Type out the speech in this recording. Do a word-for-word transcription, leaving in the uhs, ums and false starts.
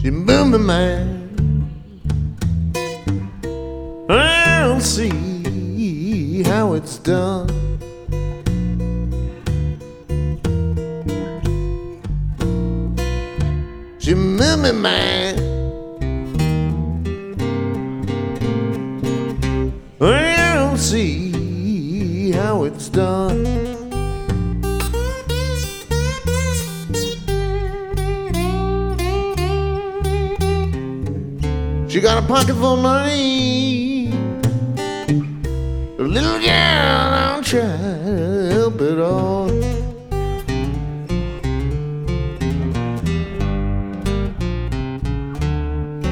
She moved my mind. I'll see how it's done. She moved my mind. I'll see how it's done. She got a pocket full of money.